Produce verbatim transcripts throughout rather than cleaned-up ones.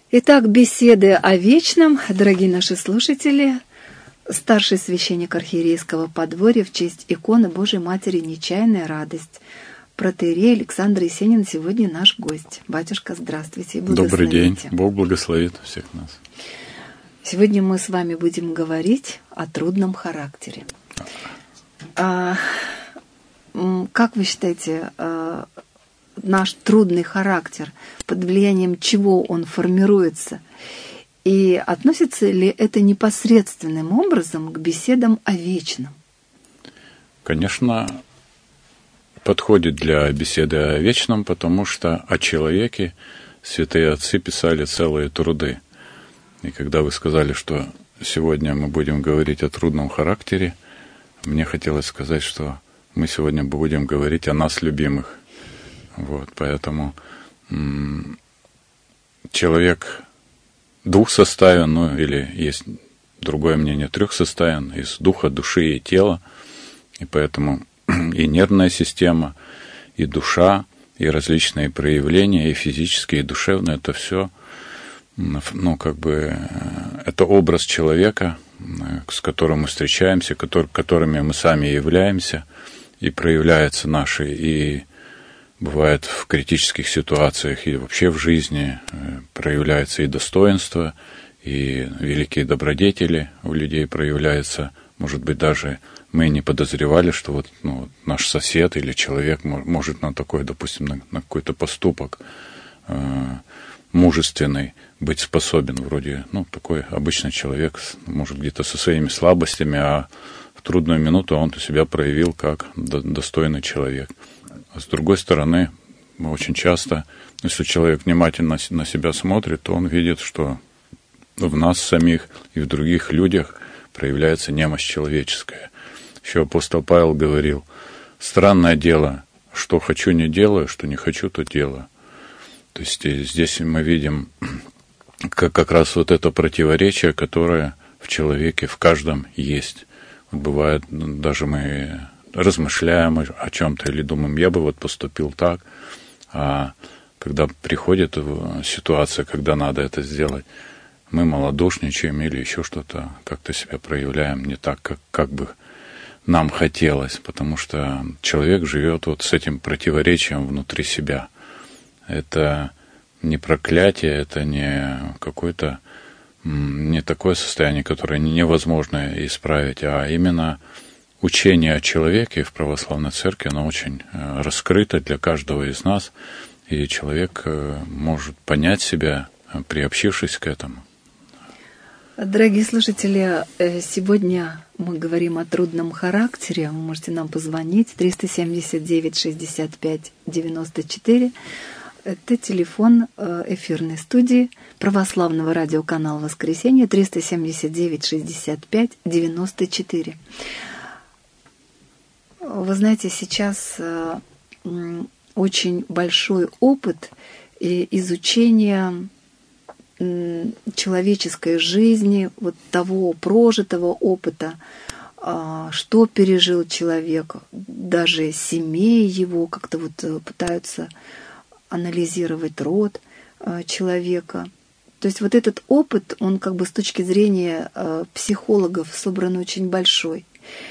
Итак, беседы о вечном, дорогие наши слушатели. Старший священник архиерейского подворья в честь иконы Божией Матери «Нечаянная радость». Протоиерей Александр Есенин сегодня наш гость. Батюшка, здравствуйте и благословите. Добрый день. Бог благословит всех нас. Сегодня мы с вами будем говорить о трудном характере. А, как вы считаете, а, наш трудный характер, под влиянием чего он формируется? И относится ли это непосредственным образом к беседам о вечном? Конечно, подходит для беседы о вечном, потому что о человеке святые отцы писали целые труды. И когда вы сказали, что сегодня мы будем говорить о трудном характере, мне хотелось сказать, что мы сегодня будем говорить о нас, любимых. Вот, поэтому м- человек двухсоставен, ну или есть другое мнение, трехсоставен, из духа, души и тела. И поэтому и нервная система, и душа, и различные проявления, и физические, и душевные, это все, ну, как бы, это образ человека, с которым мы встречаемся, который, которыми мы сами являемся, и проявляются наши, и бывает в критических ситуациях, и вообще в жизни проявляется и достоинство, и великие добродетели у людей проявляются, может быть, даже мы не подозревали, что вот, ну, наш сосед или человек может на такой, допустим, на, на какой-то поступок э, мужественный быть способен. Вроде, ну, такой обычный человек, может, где-то со своими слабостями, а в трудную минуту он себя проявил как до, достойный человек. А с другой стороны, мы очень часто, если человек внимательно на себя смотрит, то он видит, что в нас самих и в других людях проявляется немощь человеческая. Еще апостол Павел говорил: странное дело, что хочу, не делаю, что не хочу, то делаю. То есть здесь мы видим как, как раз вот это противоречие, которое в человеке, в каждом есть. Бывает, даже мы размышляем о чем-то или думаем, я бы вот поступил так, а когда приходит ситуация, когда надо это сделать, мы малодушничаем или еще что-то, как-то себя проявляем не так, как, как бы нам хотелось, потому что человек живет вот с этим противоречием внутри себя. Это не проклятие, это не какое-то, не такое состояние, которое невозможно исправить, а именно учение о человеке в православной церкви, оно очень раскрыто для каждого из нас, и человек может понять себя, приобщившись к этому. Дорогие слушатели, сегодня мы говорим о трудном характере. Вы можете нам позвонить триста семьдесят девять шестьдесят пять девяносто четыре. Это телефон эфирной студии православного радиоканала «Воскресенье» триста семьдесят девять шестьдесят пять девяносто четыре. Вы знаете, сейчас очень большой опыт изучения человеческой жизни, вот того прожитого опыта, что пережил человек, даже семей его, как-то вот пытаются анализировать род человека. То есть вот этот опыт, он как бы с точки зрения психологов собран очень большой.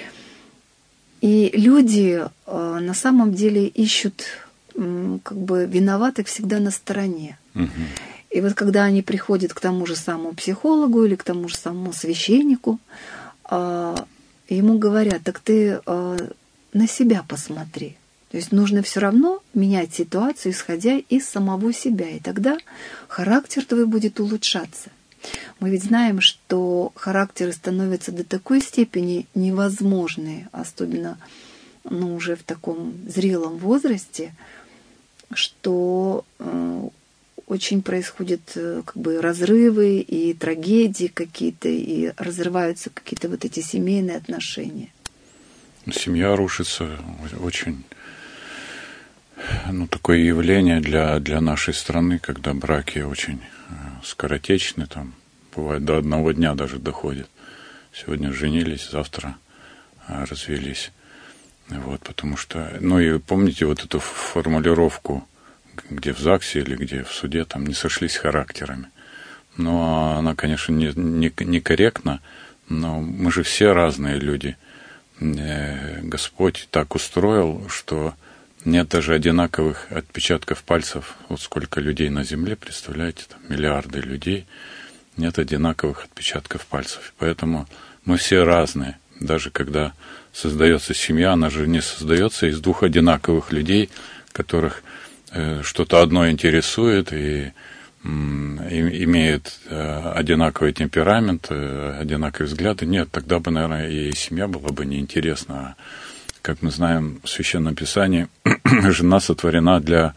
И люди на самом деле ищут как бы виноватых всегда на стороне. Угу. И вот когда они приходят к тому же самому психологу или к тому же самому священнику, ему говорят: так ты на себя посмотри. То есть нужно все равно менять ситуацию, исходя из самого себя. И тогда характер твой будет улучшаться. Мы ведь знаем, что характеры становятся до такой степени невозможные, особенно, ну, уже в таком зрелом возрасте, что очень происходят как бы разрывы и трагедии какие-то, и разрываются какие-то вот эти семейные отношения. Семья рушится, очень, ну, такое явление для, для нашей страны, когда браки очень скоротечны, там бывает до одного дня даже доходит. Сегодня женились, завтра развелись. Вот, потому что, ну и помните вот эту формулировку, где в ЗАГСе или где в суде там не сошлись характерами. но она, конечно, не, не, некорректна, но мы же все разные люди. Господь так устроил, что нет даже одинаковых отпечатков пальцев. Вот сколько людей на Земле, представляете, там миллиарды людей, нет одинаковых отпечатков пальцев. Поэтому мы все разные. Даже когда создается семья, она же не создается из двух одинаковых людей, которых э, что-то одно интересует и, э, и имеют э, одинаковый темперамент, э, одинаковые взгляды. Нет, тогда бы, наверное, и семья была бы неинтересна. Как мы знаем в Священном Писании, жена сотворена для,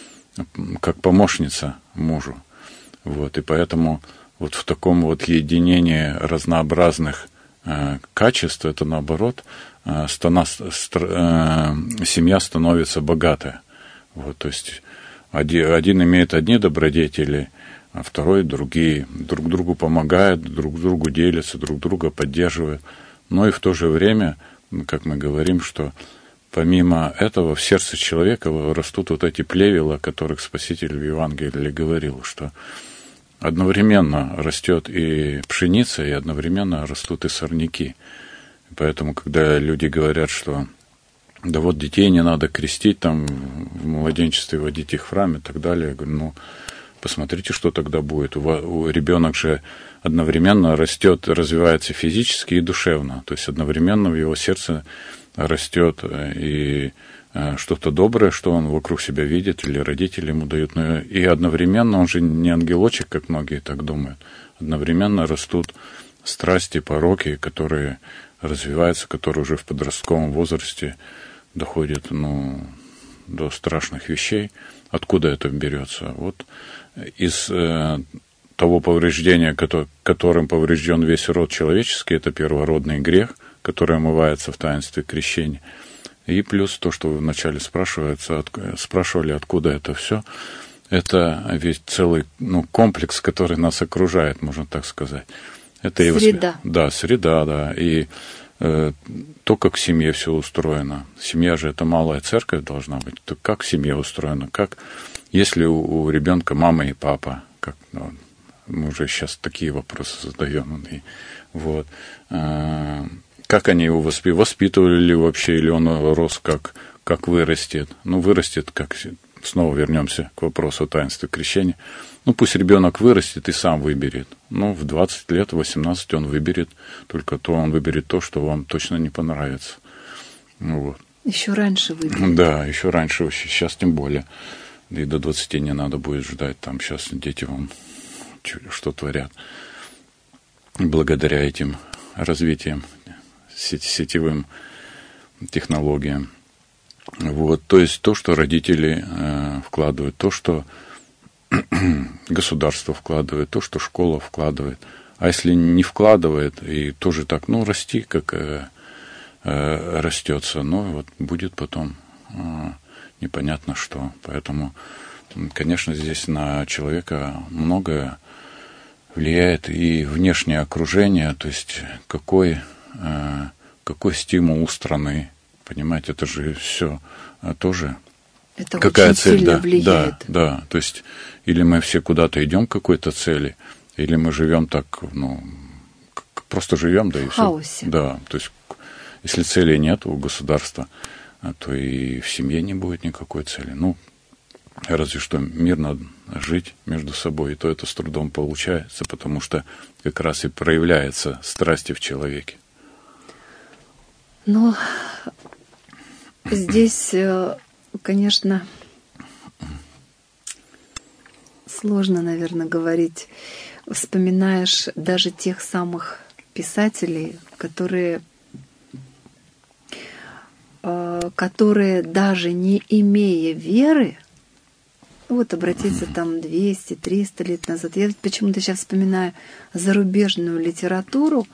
как помощница мужу. Вот, и поэтому вот в таком вот единении разнообразных э, качеств, это наоборот, э, стана, стр, э, семья становится богатая. Вот, то есть один, один имеет одни добродетели, а второй другие. Друг другу помогают, друг другу делятся, друг друга поддерживают. Но и в то же время, как мы говорим, что помимо этого в сердце человека растут вот эти плевела, о которых Спаситель в Евангелии говорил, что одновременно растет и пшеница, и одновременно растут и сорняки. Поэтому, когда люди говорят, что да вот детей не надо крестить, там в младенчестве водить их в храм и так далее, я говорю, ну, посмотрите, что тогда будет. У, у ребенок же одновременно растет, развивается физически и душевно. То есть одновременно в его сердце растет и что-то доброе, что он вокруг себя видит, или родители ему дают. Но и одновременно он же не ангелочек, как многие так думают. Одновременно растут страсти, пороки, которые развиваются, которые уже в подростковом возрасте доходят, ну, до страшных вещей. Откуда это берется? Вот из э, того повреждения, который, которым поврежден весь род человеческий, это первородный грех, который омывается в таинстве крещения. И плюс то, что вы вначале спрашивается, от, спрашивали, откуда это все, это ведь целый, ну, комплекс, который нас окружает, можно так сказать. Это среда. И, да, среда, да. И э, то, как в семье все устроено. Семья же это малая церковь должна быть. То как в семье устроено? Как, если у, у ребенка мама и папа, как, ну, мы уже сейчас такие вопросы задаем. И, вот. Э, как они его воспитывали? Воспитывали ли вообще, или он рос, как, как вырастет? Ну, вырастет, как... Снова вернемся к вопросу о таинстве крещения. Ну, пусть ребенок вырастет и сам выберет. Ну, в двадцать лет, в восемнадцать он выберет, только то он выберет то, что вам точно не понравится. Ну, вот. Еще раньше выберет. Да, еще раньше, сейчас тем более. И до двадцати не надо будет ждать, там сейчас дети вам что творят. Благодаря этим развитиям, сетевым технологиям. Вот, то есть то, что родители э, вкладывают, то, что государство вкладывает, то, что школа вкладывает. А если не вкладывает, и тоже так, ну, расти, как э, э, растется, ну, вот будет потом э, непонятно что. Поэтому, конечно, здесь на человека многое влияет и внешнее окружение, то есть какой, э, какой стимул у страны. Понимаете, это же все тоже это какая очень цель, сильно да, влияет. да, да. То есть или мы все куда-то идем к какой-то цели, или мы живем так, ну, просто живем, да и в хаосе. Все. Да, то есть если цели нет у государства, то и в семье не будет никакой цели. Ну, разве что мирно жить между собой, и то это с трудом получается, потому что как раз и проявляется страсти в человеке. Ну, здесь, конечно, сложно, наверное, говорить. Вспоминаешь даже тех самых писателей, которые, которые даже не имея веры, вот обратиться там двести-триста лет назад, я почему-то сейчас вспоминаю зарубежную литературу,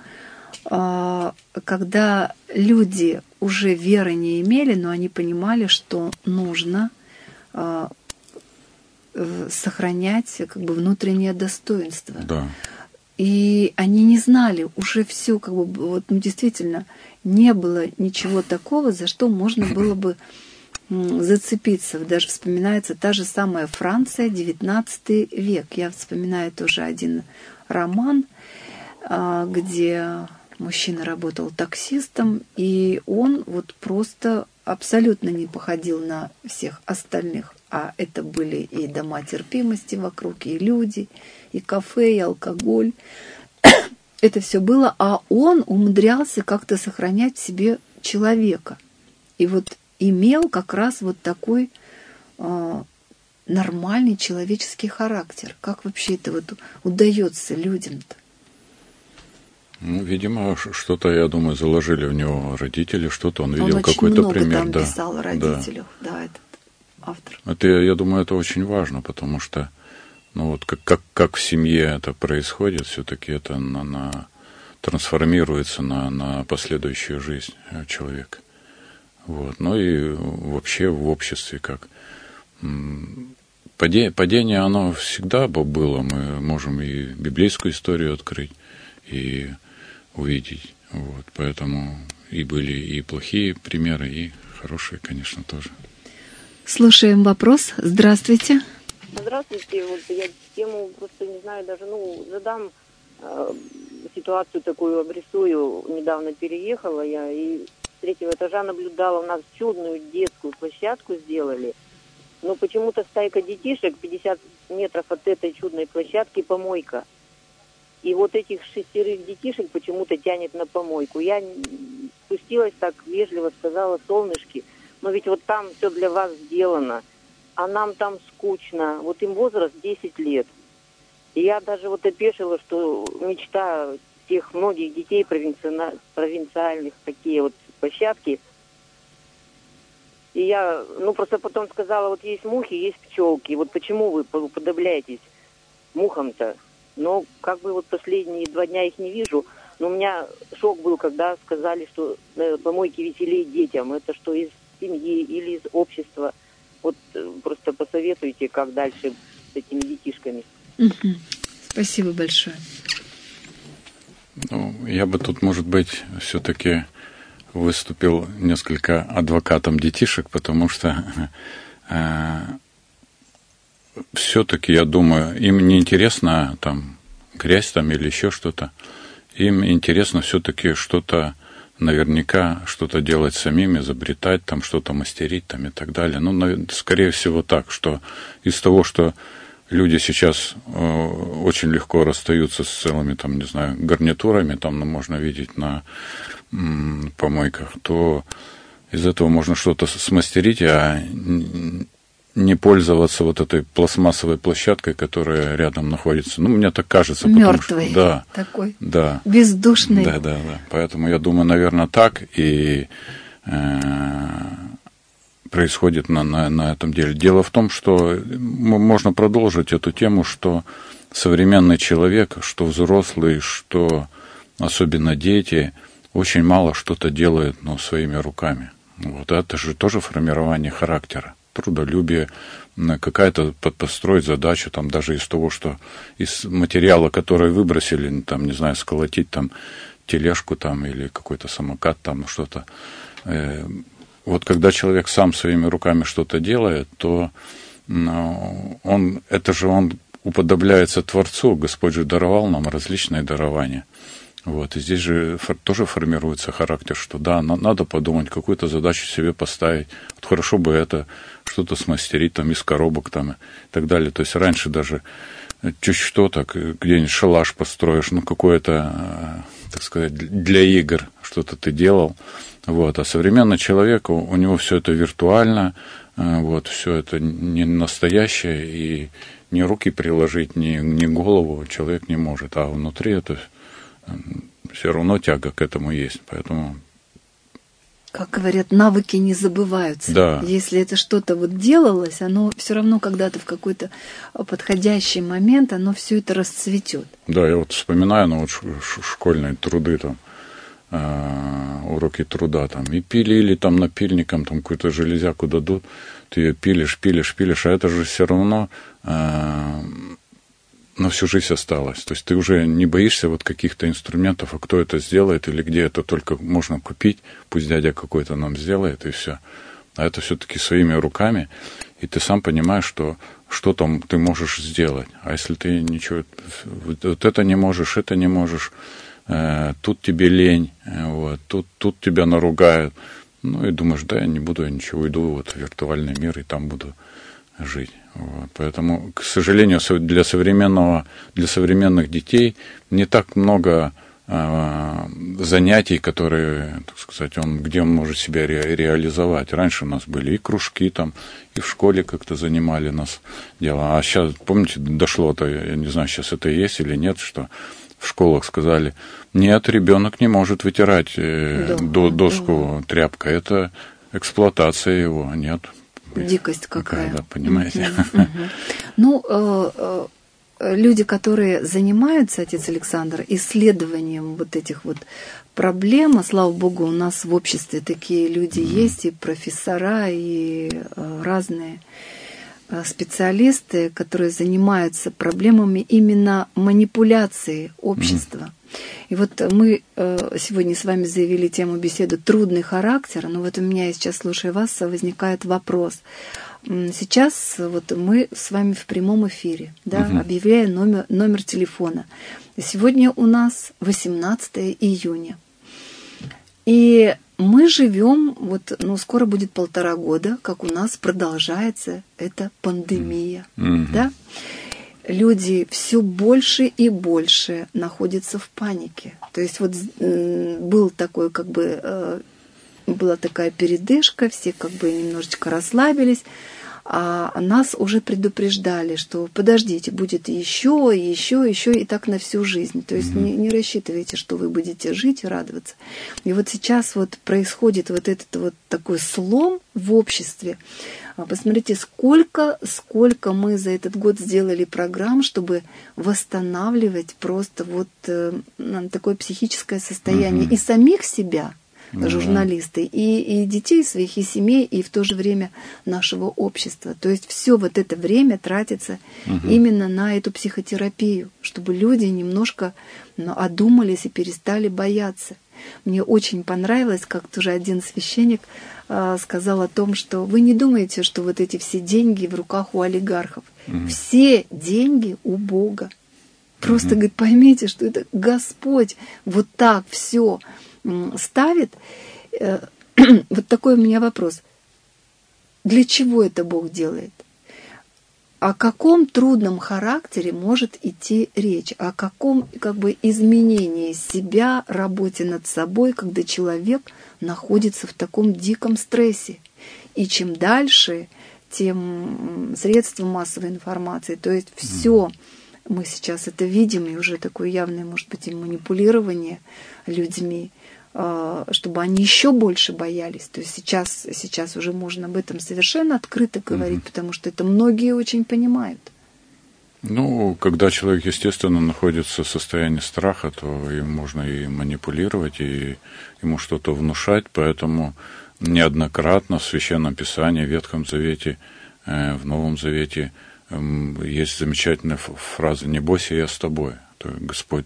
когда люди уже веры не имели, но они понимали, что нужно сохранять как бы внутреннее достоинство. Да. И они не знали, уже все как бы вот, ну, действительно не было ничего такого, за что можно было бы зацепиться. Даже вспоминается та же самая Франция, девятнадцатый век. Я вспоминаю тоже один роман, где мужчина работал таксистом, и он вот просто абсолютно не походил на всех остальных. А это были и дома терпимости вокруг, и люди, и кафе, и алкоголь. Это все было, а он умудрялся как-то сохранять в себе человека. И вот имел как раз вот такой э, нормальный человеческий характер. Как вообще это вот удается людям-то? Ну, видимо, что-то, я думаю, заложили в него родители, что-то он видел, он какой-то очень пример. Много там да. писал родителю, да, да, этот автор. Это, я думаю, это очень важно, потому что, ну вот как, как, как в семье это происходит, все-таки это на, на, трансформируется на, на последующую жизнь человека. Вот. Ну и вообще в обществе как. Падение, падение, оно всегда было. Мы можем и библейскую историю открыть, и увидеть. Вот. Поэтому и были и плохие примеры, и хорошие, конечно, тоже. Слушаем вопрос. Здравствуйте. Здравствуйте. Вот я тему просто не знаю даже, ну, задам э, ситуацию такую, обрисую. Недавно переехала я и с третьего этажа наблюдала, у нас чудную детскую площадку сделали. Но почему-то стайка детишек, пятьдесят метров от этой чудной площадки помойка. И вот этих шестерых детишек почему-то тянет на помойку. Я спустилась так вежливо, сказала: солнышки, но ведь вот там все для вас сделано, а нам там скучно. Вот им возраст десять лет. И я даже вот опешила, что мечта тех многих детей провинци... провинциальных, такие вот площадки. И я, ну, просто потом сказала: вот есть мухи, есть пчелки. Вот почему вы уподобляетесь мухам-то? Но как бы вот последние два дня их не вижу. Но у меня шок был, когда сказали, что э, помойки веселее детям. Это что, из семьи или из общества? Вот э, просто посоветуйте, как дальше с этими детишками. Угу. Спасибо большое. Ну, я бы тут, может быть, все-таки выступил несколько адвокатом детишек, потому что э, все-таки, я думаю, им не интересно там грязь там или еще что-то. Им интересно все-таки что-то, наверняка, что-то делать самим, изобретать, там что-то мастерить там и так далее. Ну, скорее всего так, что из того, что люди сейчас э, очень легко расстаются с целыми, там, не знаю, гарнитурами, там, ну, можно видеть на м, помойках, то из этого можно что-то смастерить, а не пользоваться вот этой пластмассовой площадкой, которая рядом находится. Ну, мне так кажется. Мертвый что, да, такой, да, бездушный. Да, да, да. Поэтому я думаю, наверное, так и э, происходит на, на, на этом деле. Дело в том, что можно продолжить эту тему, что современный человек, что взрослый, что особенно дети, очень мало что-то делают, ну, своими руками. Вот это же тоже формирование характера, трудолюбие, какая-то построить задачу, там, даже из того, что из материала, который выбросили, там, не знаю, сколотить там тележку там, или какой-то самокат, там, что-то. Вот когда человек сам своими руками что-то делает, то ну, он, это же он уподобляется Творцу. Господь же даровал нам различные дарования. Вот, и здесь же тоже формируется характер, что да, надо подумать, какую-то задачу себе поставить. Вот хорошо бы это что-то смастерить там из коробок там и так далее. То есть раньше даже чуть что так, где-нибудь шалаш построишь, ну какое-то, так сказать, для игр что-то ты делал. Вот, а современный человек, у, у него все это виртуально, вот, все это не настоящее, и ни руки приложить, ни, ни голову человек не может, а внутри это все равно тяга к этому есть, поэтому... Как говорят, навыки не забываются. Да. Если это что-то вот делалось, оно все равно когда-то в какой-то подходящий момент, оно все это расцветет. Да, я вот вспоминаю, ну вот школьные труды там, э, уроки труда там, и пилили там напильником, там какую-то железяку дадут, ты ее пилишь, пилишь, пилишь, а это же все равно... Э, на всю жизнь осталось. То есть ты уже не боишься вот каких-то инструментов, а кто это сделает или где это только можно купить, пусть дядя какой-то нам сделает, и все. а это все-таки своими руками, и ты сам понимаешь, что что там ты можешь сделать. А если ты ничего, вот это не можешь, это не можешь, э, тут тебе лень, э, вот, тут, тут тебя наругают, ну и думаешь, да, я не буду, я ничего, уйду вот в виртуальный мир и там буду жить. Вот. Поэтому, к сожалению, для современного, для современных детей не так много э, занятий, которые, так сказать, он, где он может себя ре, реализовать. Раньше у нас были и кружки там, и в школе как-то занимали нас дело. А сейчас, помните, дошло-то, я не знаю, сейчас это есть или нет, что в школах сказали, нет, ребенок не может вытирать э, да, до, доску да. тряпкой, это эксплуатация его, нет. Дикость какая. Да, понимаете. Uh-huh, uh-huh. Ну, э, э, люди, которые занимаются, отец Александр, исследованием вот этих вот проблем, а слава богу, у нас в обществе такие люди uh-huh. есть, и профессора, и э, разные э, специалисты, которые занимаются проблемами именно манипуляции общества. Uh-huh. И вот мы сегодня с вами заявили тему беседы «Трудный характер», но вот у меня сейчас, слушая вас, возникает вопрос. Сейчас вот мы с вами в прямом эфире, да, угу. объявляя номер, номер телефона. Сегодня у нас восемнадцатое июня. И мы живем, вот, ну, скоро будет полтора года, как у нас продолжается эта пандемия, угу. да? Люди все больше и больше находятся в панике. То есть вот был такой, как бы, была такая передышка, все как бы немножечко расслабились, а нас уже предупреждали, что подождите, будет еще, еще, еще, и так на всю жизнь. То есть не, не рассчитывайте, что вы будете жить и радоваться. И вот сейчас вот происходит вот этот вот такой слом в обществе. Посмотрите, сколько, сколько мы за этот год сделали программ, чтобы восстанавливать просто вот э, такое психическое состояние mm-hmm. и самих себя, mm-hmm. журналисты, и, и детей своих, и семей, и в то же время нашего общества. То есть все вот это время тратится mm-hmm. именно на эту психотерапию, чтобы люди немножко ну, одумались и перестали бояться. Мне очень понравилось, как тоже один священник э, сказал о том, что вы не думаете, что вот эти все деньги в руках у олигархов. Mm-hmm. Все деньги у Бога. Просто, mm-hmm. говорит, поймите, что это Господь вот так все ставит. Э, вот такой у меня вопрос. Для чего это Бог делает? О каком трудном характере может идти речь? О каком как бы, изменении себя, работе над собой, когда человек находится в таком диком стрессе? И чем дальше, тем средства массовой информации. То есть все, мы сейчас это видим, и уже такое явное, может быть, и манипулирование людьми, чтобы они еще больше боялись. То есть сейчас, сейчас уже можно об этом совершенно открыто говорить, mm-hmm. потому что это многие очень понимают. Ну, когда человек, естественно, находится в состоянии страха, то им можно и манипулировать, и ему что-то внушать, поэтому неоднократно в Священном Писании, в Ветхом Завете, в Новом Завете есть замечательная фраза «Не бойся, я с тобой». То есть Господь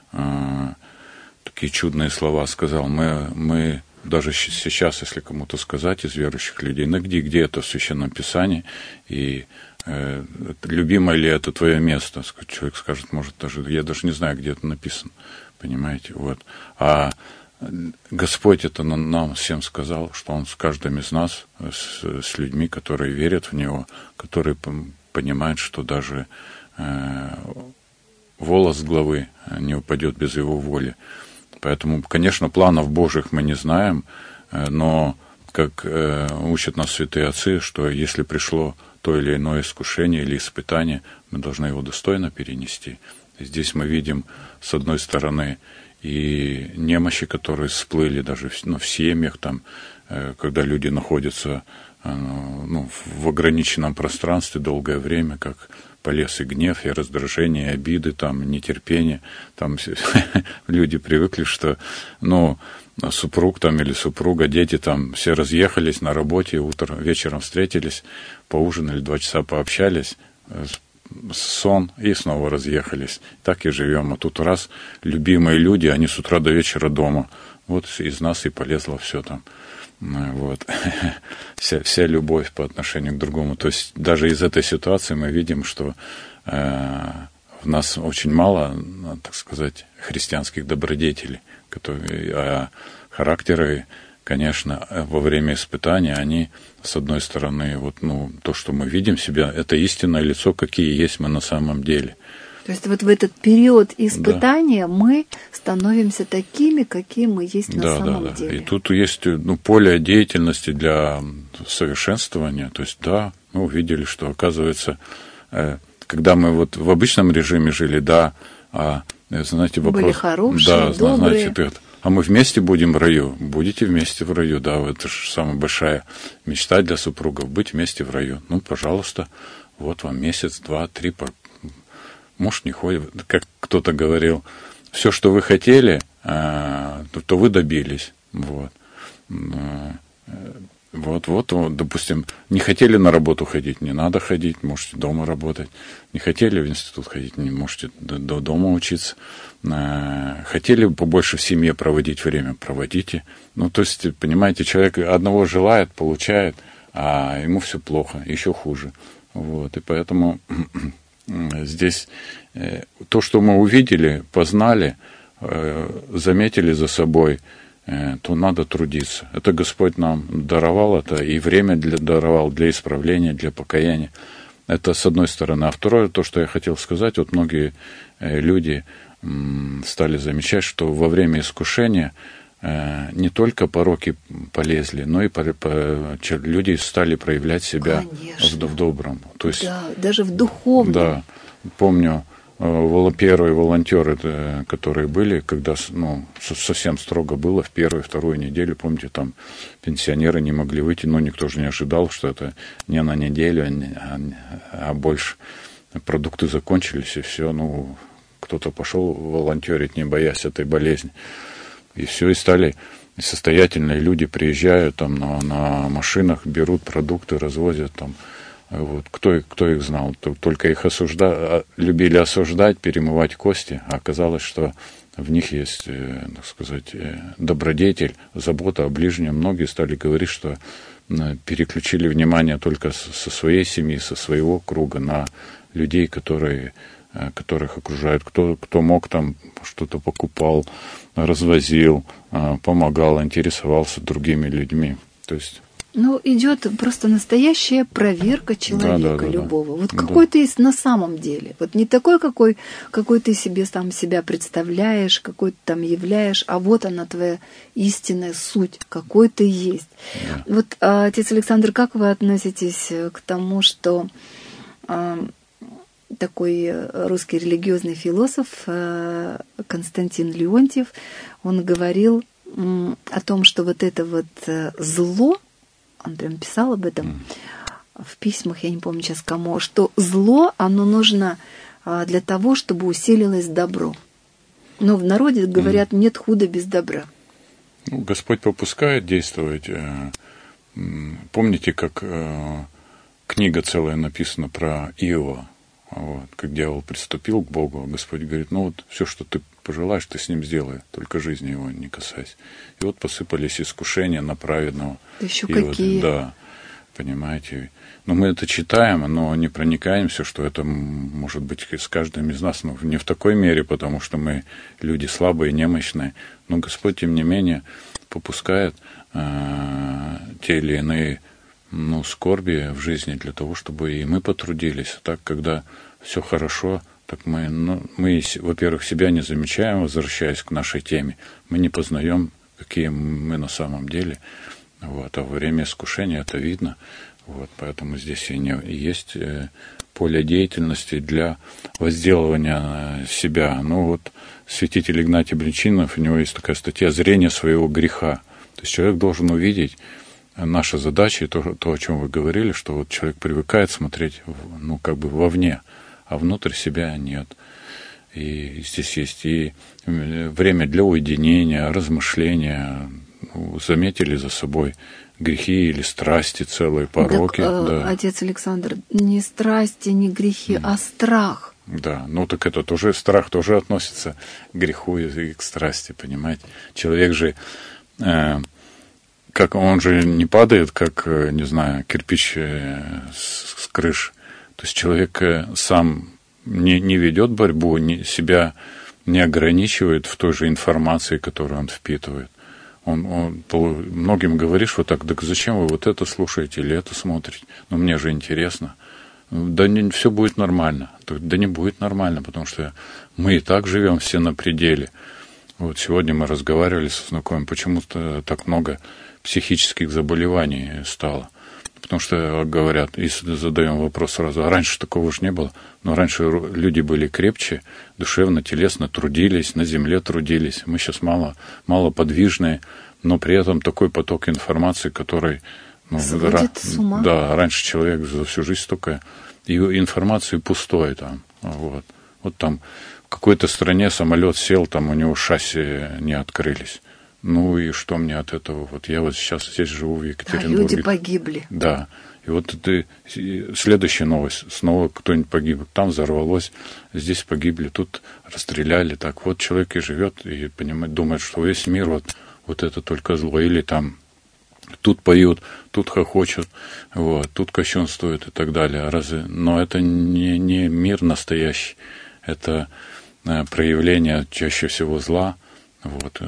такие чудные слова сказал. Мы, мы даже сейчас, если кому-то сказать из верующих людей, ну где, где это в Священном Писании, и э, любимое ли это твое место? Человек скажет, может, даже, я даже не знаю, где это написано, понимаете, вот. А Господь это нам всем сказал, что Он с каждым из нас, с, с людьми, которые верят в Него, которые понимают, что даже э, волос с головы не упадет без Его воли. Поэтому, конечно, планов Божьих мы не знаем, но, как учат нас святые отцы, что если пришло то или иное искушение или испытание, мы должны его достойно перенести. И здесь мы видим, с одной стороны, и немощи, которые всплыли даже ну, в семьях, там, когда люди находятся ну, в ограниченном пространстве долгое время, как полез и гнев, и раздражение, и обиды, там, нетерпение. Там люди привыкли, что, ну, супруг там или супруга, дети там все разъехались на работе, утром, вечером встретились, поужинали, два часа пообщались, сон, и снова разъехались. Так и живем. А тут раз любимые люди, они с утра до вечера дома. Вот из нас и полезло все там. Вот. вся, вся любовь по отношению к другому. То есть даже из этой ситуации мы видим, что э, в нас очень мало, так сказать, христианских добродетелей, которые, а характеры, конечно, во время испытания, они, с одной стороны, вот, ну, то, что мы видим себя, это истинное лицо, какие есть мы на самом деле. То есть вот в этот период испытания, да, мы становимся такими, какие мы есть на да, самом да, да. деле. И тут есть, ну, поле деятельности для совершенствования. То есть, да, мы увидели, что, оказывается, когда мы вот в обычном режиме жили, да, а, знаете, вопрос... Были хорошие, да, добрые. Знаете, а мы вместе будем в раю? Будете вместе в раю, да, это же самая большая мечта для супругов, быть вместе в раю. Ну, пожалуйста, вот вам месяц, два, три, муж не ходит, как кто-то говорил, все, что вы хотели, то вы добились. Вот. Вот, вот, вот, допустим, не хотели на работу ходить, не надо ходить, можете дома работать. Не хотели в институт ходить, не можете до дома учиться. Хотели побольше в семье проводить время, проводите. Ну, то есть, понимаете, человек одного желает, получает, а ему все плохо, еще хуже. Вот, и поэтому здесь то, что мы увидели, познали, заметили за собой, то надо трудиться. Это Господь нам даровал, это и время для, даровал для исправления, для покаяния. Это с одной стороны. А второе, то, что я хотел сказать, вот многие люди стали замечать, что во время искушения не только пороки полезли, но и люди стали проявлять себя в, в добром. То есть, да, даже в духовном. Да, помню, первые волонтеры, которые были, когда, ну, совсем строго было, в первую, вторую неделю, помните, там пенсионеры не могли выйти, но никто же не ожидал, что это не на неделю, а, а больше. Продукты закончились, и все, ну, кто-то пошел волонтерить, не боясь этой болезни. И все, и стали состоятельные люди, приезжают там на, на машинах, берут продукты, развозят там. Вот. Кто, кто их знал? Только их осужда... любили осуждать, перемывать кости, а оказалось, что в них есть, так сказать, добродетель, забота о ближнем. Многие стали говорить, что переключили внимание только со своей семьи, со своего круга на людей, которые, которых окружают. Кто, кто мог, там что-то покупал, развозил, помогал, интересовался другими людьми. То есть... Ну, идет просто настоящая проверка человека, да, да, да, любого. Вот да. какой ты есть на самом деле. Вот не такой, какой, какой ты себе сам себя представляешь, какой ты там являешь, а вот она твоя истинная суть, какой ты есть. Да. Вот, отец Александр, как вы относитесь к тому, что а, такой русский религиозный философ а, Константин Леонтьев, он говорил м, о том, что вот это вот зло, он прям писал об этом в письмах, я не помню сейчас кому, что зло, оно нужно для того, чтобы усилилось добро. Но в народе говорят, нет худа без добра. Ну, Господь попускает действовать. Помните, как книга целая написана про Иова, вот, как дьявол приступил к Богу, Господь говорит, ну вот все, что ты пожелаешь, ты с ним сделай, только жизни его не касайся. И вот посыпались искушения на праведного. Да еще и какие. Вот, да, понимаете. Но мы это читаем, но не проникаемся, что это может быть с каждым из нас. Но не в такой мере, потому что мы люди слабые, немощные. Но Господь, тем не менее, попускает э, те или иные ну, скорби в жизни для того, чтобы и мы потрудились. Так, когда все хорошо, так мы, ну, мы, во-первых, себя не замечаем, возвращаясь к нашей теме. Мы не познаем, какие мы на самом деле. Вот, а во время искушения это видно. Вот, поэтому здесь и, не, и есть поле деятельности для возделывания себя. Ну вот святитель Игнатий Бринчинов, у него есть такая статья «Зрение своего греха». То есть человек должен увидеть наша задача, и то, то, о чем вы говорили, что вот человек привыкает смотреть, ну, как бы вовне, а внутрь себя нет. И здесь есть и время для уединения, размышления. Ну, заметили за собой грехи или страсти, целые пороки. Так, да. Отец Александр, не страсти, не грехи, mm. а страх. Да, ну так это тоже, страх тоже относится к греху и к страсти, понимаете. Человек же... Э, как он же не падает, как, не знаю, кирпич с, с крыши. То есть человек сам не, не ведет борьбу, не, себя не ограничивает в той же информации, которую он впитывает. Он, он, многим говоришь вот так: так зачем вы вот это слушаете или это смотрите? Ну, мне же интересно. Да не, все будет нормально. Да не будет нормально, потому что мы и так живем все на пределе. Вот сегодня мы разговаривали со знакомым, почему-то так много психических заболеваний стало. Потому что говорят, и задаем вопрос сразу: а раньше такого же не было. Но раньше люди были крепче, душевно, телесно трудились, на земле трудились. Мы сейчас мало, мало подвижные, но при этом такой поток информации, который... Ну, сводит с ума. Да, раньше человек за всю жизнь столько и информации пустой там. Вот, вот там в какой-то стране самолет сел, там у него шасси не открылись. Ну и что мне от этого? Вот я вот сейчас здесь живу в Екатеринбурге. А люди погибли. Да. И вот это следующая новость. Снова кто-нибудь погиб. Там взорвалось, здесь погибли, тут расстреляли. Так вот человек и живет, и понимает, думает, что весь мир вот, вот это только зло. Или там тут поют, тут хохочут, вот, тут кощунствуют и так далее. Разве? Но это не, не мир настоящий. Это проявление чаще всего зла, вот,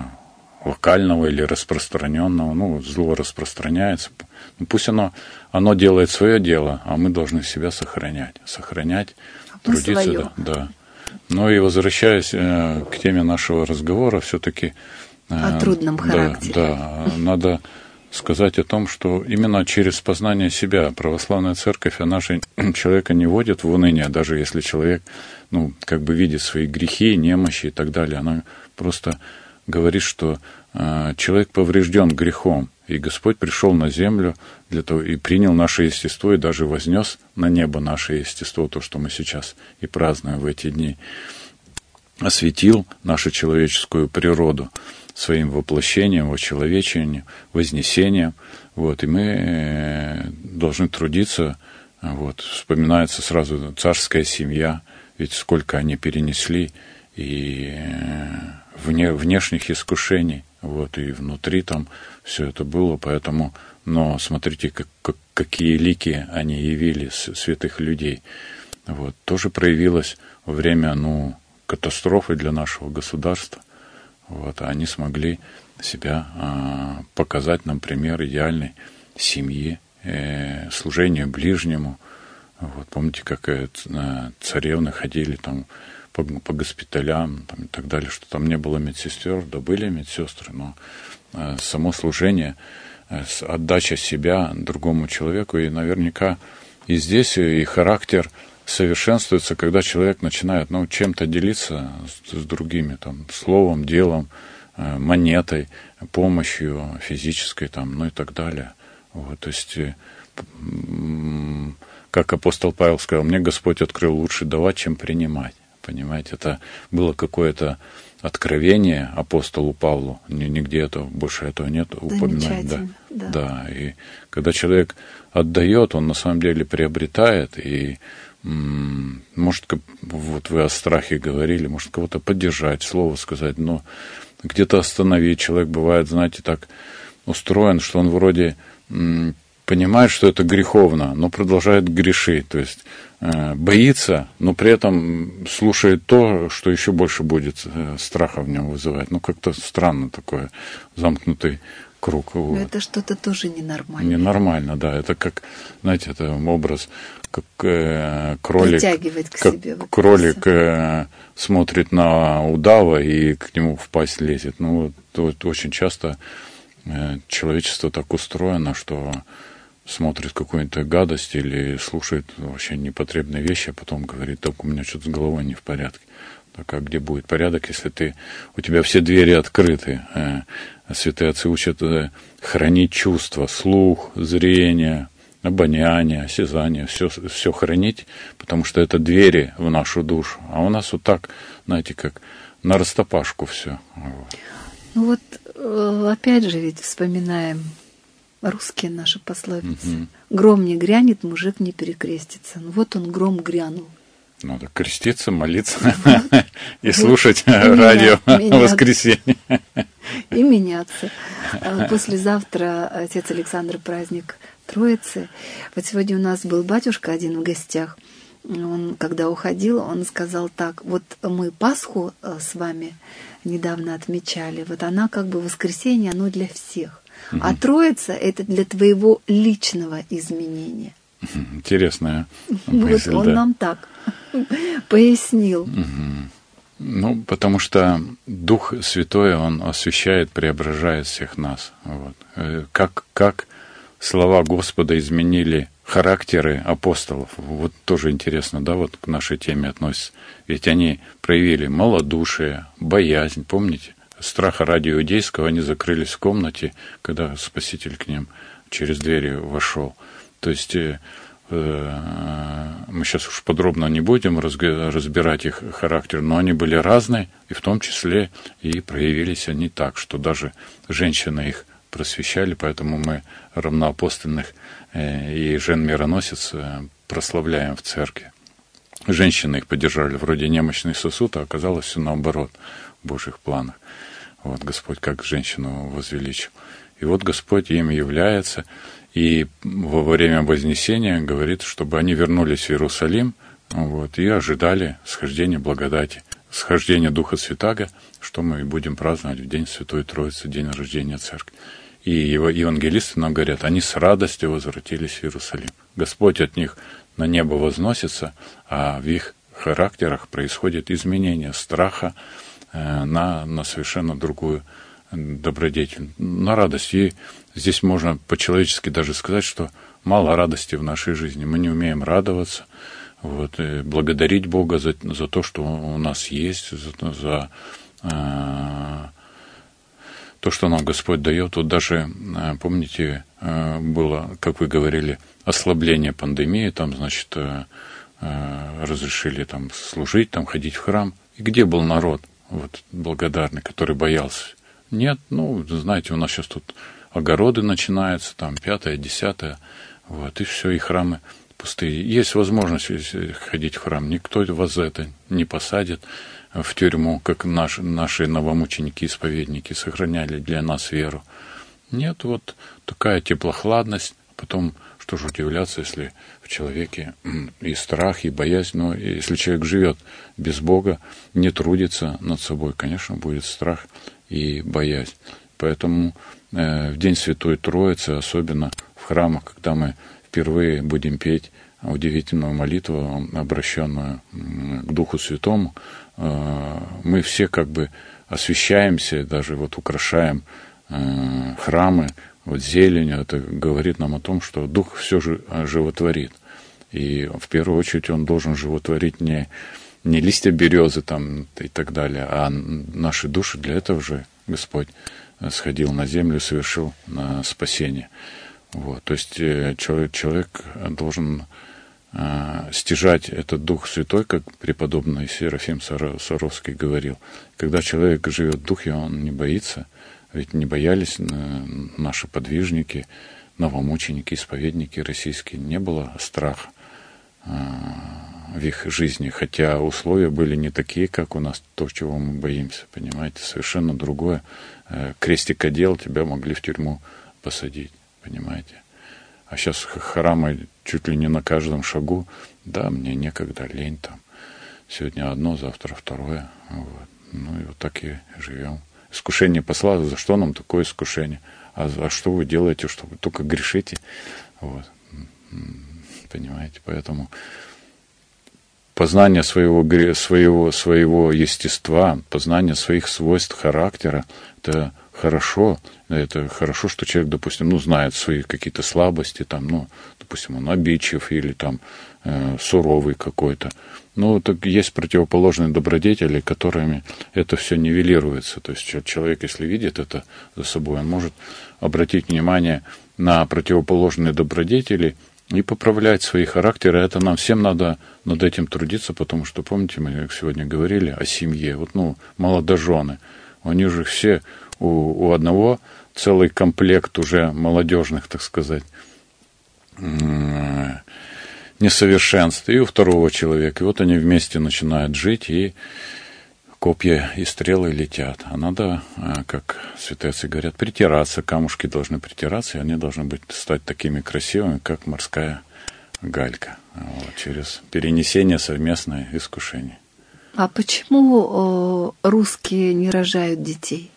локального или распространенного. Ну, зло распространяется. Ну, пусть оно, оно делает свое дело, а мы должны себя сохранять. Сохранять, а трудиться. Да, да. Ну и возвращаясь э, к теме нашего разговора, все-таки... Э, о трудном характере. Да, да, надо сказать о том, что именно через познание себя православная церковь, она же человека не вводит в уныние, даже если человек, ну, как бы видит свои грехи, немощи и так далее. Она просто говорит, что э, человек поврежден грехом, и Господь пришел на землю для того и принял наше естество, и даже вознес на небо наше естество, то, что мы сейчас и празднуем в эти дни, осветил нашу человеческую природу своим воплощением, вочеловечением, вознесением. Вот, и мы должны трудиться. Вот, вспоминается сразу царская семья, ведь сколько они перенесли и вне, внешних искушений, вот, и внутри там все это было, поэтому, но смотрите, как, как, какие лики они явили святых людей. Вот, тоже проявилось во время, ну, катастрофы для нашего государства. Вот, они смогли себя а, показать нам пример идеальной семьи, э, служения ближнему. Вот, помните, как э, царевны ходили там по, по госпиталям там, и так далее, что там не было медсестер, да были медсестры, но э, само служение, э, отдача себя другому человеку, и наверняка и здесь и характер совершенствуется, когда человек начинает, ну, чем-то делиться с, с другими, там, словом, делом, э, монетой, помощью физической, там, ну и так далее. Вот, то есть, э, м- как апостол Павел сказал, мне Господь открыл: лучше давать, чем принимать. Понимаете, это было какое-то откровение апостолу Павлу, нигде этого, больше этого нет упоминать. Да, да. Да, и когда человек отдает, он на самом деле приобретает, и может, вот вы о страхе говорили, может кого-то поддержать, слово сказать, но где-то остановить. Человек бывает, знаете, так устроен, что он вроде м, понимает, что это греховно, но продолжает грешить. То есть э, боится, но при этом слушает то, что еще больше будет э, страха в нем вызывать. Ну, как-то странно такое, замкнутый круг. Но вот. Это что-то тоже ненормально. Ненормально, да. Это как, знаете, это образ, как э, кролик, притягивать к как себе. кролик э, смотрит на удава и к нему в пасть лезет. Ну, вот, вот очень часто э, человечество так устроено, что смотрит какую-то гадость или слушает вообще непотребные вещи, а потом говорит: так у меня что-то с головой не в порядке. Так, а где будет порядок, если ты, у тебя все двери открыты? Святые отцы учат хранить чувства, слух, зрение, обоняние, осязание, все, все хранить, потому что это двери в нашу душу. А у нас вот так, знаете, как на растопашку все. Вот. Ну вот, опять же, ведь вспоминаем русские наши пословицы. Угу. Гром не грянет, мужик не перекрестится. Ну вот он, гром грянул. Надо креститься, молиться и слушать радио в воскресенье. и меняться. Послезавтра, отец Александр, праздник Троицы. Вот сегодня у нас был батюшка один в гостях. Он, когда уходил, он сказал так: вот мы Пасху с вами недавно отмечали, вот она как бы воскресенье, оно для всех. Угу. А Троица — это для твоего личного изменения. Интересная мысль. Вот он да. нам так пояснил. Угу. Ну, потому что Дух Святой, Он освящает, преображает всех нас. Вот. Как, как слова Господа изменили характеры апостолов. Вот тоже интересно, да, вот к нашей теме относится. Ведь они проявили малодушие, боязнь, помните? Страха ради иудейского, они закрылись в комнате, когда Спаситель к ним через двери вошел. То есть э, мы сейчас уж подробно не будем разбирать их характер, но они были разные, и в том числе и проявились они так, что даже женщины их просвещали, поэтому мы равноапостольных и жен-мироносец прославляем в церкви. Женщины их поддержали, вроде немощный сосуд, а оказалось все наоборот в Божьих планах. Вот Господь как женщину возвеличил. И вот Господь им является, и во время Вознесения говорит, чтобы они вернулись в Иерусалим, вот, и ожидали схождения благодати, схождения Духа Святаго, что мы будем праздновать в День Святой Троицы, день рождения Церкви. И его евангелисты нам говорят, они с радостью возвратились в Иерусалим. Господь от них на небо возносится, а в их характерах происходит изменение страха э, на, на совершенно другую добродетель, на радость. И здесь можно по-человечески даже сказать, что мало радости в нашей жизни. Мы не умеем радоваться, вот, и благодарить Бога за, за то, что у нас есть, за, за э, то, что нам Господь дает. Вот даже, э, помните, э, было, как вы говорили, ослабление пандемии, там, значит, э, э, разрешили там служить, там, ходить в храм. И где был народ, вот, благодарный, который боялся? Нет, ну, знаете, у нас сейчас тут огороды начинаются, там, пятое, десятое, вот, и все, и храмы пустые. Есть возможность ходить в храм, никто вас за это не посадит в тюрьму, как наши, наши новомученики-исповедники сохраняли для нас веру. Нет, вот такая теплохладность, потом, что же удивляться, если в человеке и страх, и боязнь, но если человек живет без Бога, не трудится над собой, конечно, будет страх и боязнь. Поэтому э, в День Святой Троицы, особенно в храмах, когда мы впервые будем петь удивительную молитву, обращенную к Духу Святому, э, мы все как бы освящаемся, даже вот украшаем э, храмы вот зеленью. Это говорит нам о том, что Дух все же животворит. И в первую очередь Он должен животворить не не листья березы там и так далее, а наши души. Для этого же Господь сходил на землю, совершил спасение. Вот. То есть человек, человек должен э, стяжать этот Дух Святой, как преподобный Серафим Саровский говорил. Когда человек живет в Духе, он не боится, ведь не боялись наши подвижники, новомученики, исповедники российские, не было страха в их жизни, хотя условия были не такие, как у нас, то, чего мы боимся, понимаете, совершенно другое. Крестик одел, тебя могли в тюрьму посадить, понимаете. А сейчас храмы чуть ли не на каждом шагу, да, мне некогда, лень там. Сегодня одно, завтра второе. Вот. Ну и вот так и живем. Искушение послало, за что нам такое искушение? А, а что вы делаете, что вы только грешите? Вот. Понимаете, поэтому познание своего, своего, своего естества, познание своих свойств характера, это хорошо. Это хорошо, что человек, допустим, ну, знает свои какие-то слабости, там, ну, допустим, он обидчив или там э, суровый какой-то. Ну, так есть противоположные добродетели, которыми это все нивелируется. То есть человек, если видит это за собой, он может обратить внимание на противоположные добродетели и поправлять свои характеры. Это нам всем надо над этим трудиться, потому что, помните, мы сегодня говорили о семье. Вот, ну, молодожены, они же все, у, у одного целый комплект уже молодежных, так сказать, несовершенств, и у второго человека. И вот они вместе начинают жить, и копья и стрелы летят. А надо, как святые отцы говорят, притираться. Камушки должны притираться, и они должны быть, стать такими красивыми, как морская галька. Вот, через перенесение совместное искушение. А почему э, русские не рожают детей?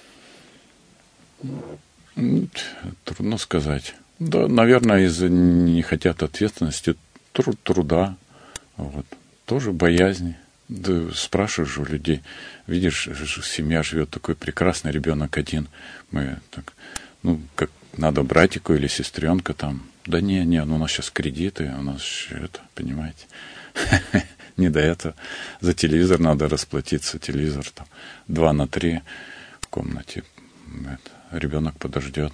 Трудно сказать. Да, наверное, из-за не хотят ответственности, труд, труда, вот, тоже боязни. Да, спрашиваешь у людей, видишь, семья живет, такой прекрасный ребенок один. Мы так, ну, как надо братику или сестренка там. Да не, не, ну у нас сейчас кредиты, у нас это, понимаете, не до этого. За телевизор надо расплатиться, телевизор там два на три в комнате. Это, ребенок подождет.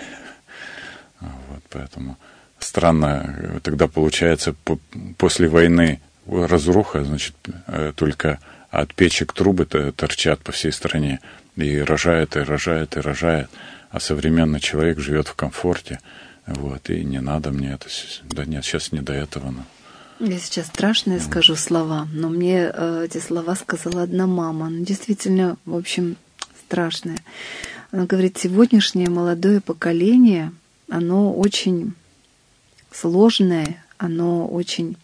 Вот, поэтому странно, тогда получается после войны разруха, значит, только от печек трубы торчат по всей стране. И рожает, и рожает, и рожает. А современный человек живет в комфорте. Вот, и не надо мне это. Да нет, сейчас не до этого. Но... Я сейчас страшные mm. скажу слова, но мне э, эти слова сказала одна мама. Она действительно, в общем, страшная. Она говорит, сегодняшнее молодое поколение, оно очень сложное, оно очень...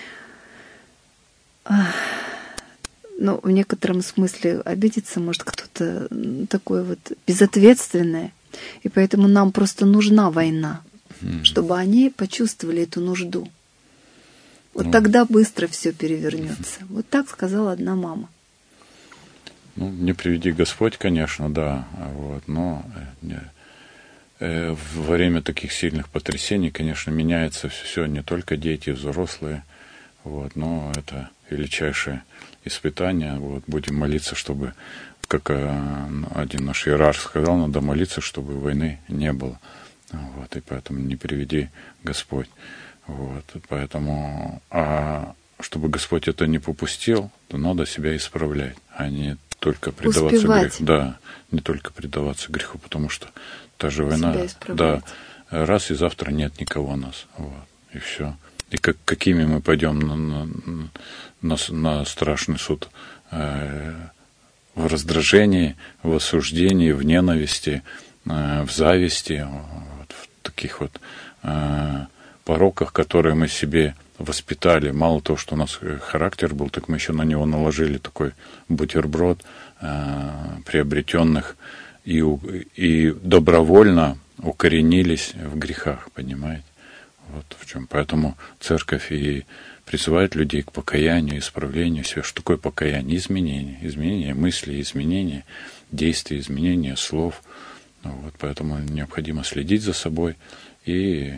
Ну, в некотором смысле обидеться может кто-то такое вот безответственное. И поэтому нам просто нужна война, mm. чтобы они почувствовали эту нужду. Вот mm. тогда быстро все перевернется. Mm. Вот так сказала одна мама. Ну, не приведи Господь, конечно, да. Вот, но не, э, во время таких сильных потрясений, конечно, меняется все, не только дети, взрослые. Вот, но это величайшее испытание. Вот, будем молиться, чтобы, как один наш иерарх сказал, надо молиться, чтобы войны не было. Вот, и поэтому не приведи Господь. Вот, поэтому, а чтобы Господь это не попустил, то надо себя исправлять, а не только предаваться Успевать. греху. Да, не только предаваться греху, потому что та же война, да, раз и завтра нет никого у нас. Вот, и все. И как, какими мы пойдем на, на, на, на страшный суд? Э, в раздражении, в осуждении, в ненависти, э, в зависти, вот, в таких вот э, пороках, которые мы себе воспитали. Мало того, что у нас характер был, так мы еще на него наложили такой бутерброд э, приобретенных и, и добровольно укоренились в грехах, понимаете? Вот в чем. Поэтому церковь и призывает людей к покаянию, исправлению себя. Что такое покаяние? Изменение. Изменение мыслей, изменение действий, изменение слов. Вот, поэтому необходимо следить за собой и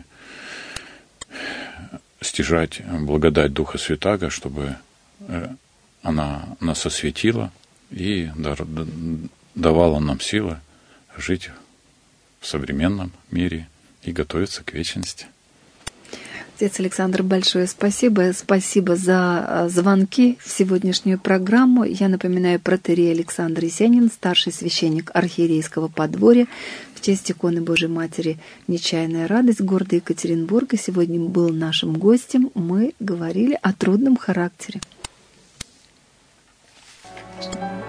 стяжать благодать Духа Святаго, чтобы она нас осветила и давала нам силы жить в современном мире и готовиться к вечности. Отец Александр, большое спасибо. Спасибо за звонки в сегодняшнюю программу. Я напоминаю, протоиерей Александр Есенин, старший священник архиерейского подворья в честь иконы Божией Матери «Нечаянная радость» города Екатеринбурга. Сегодня был нашим гостем. Мы говорили о трудном характере.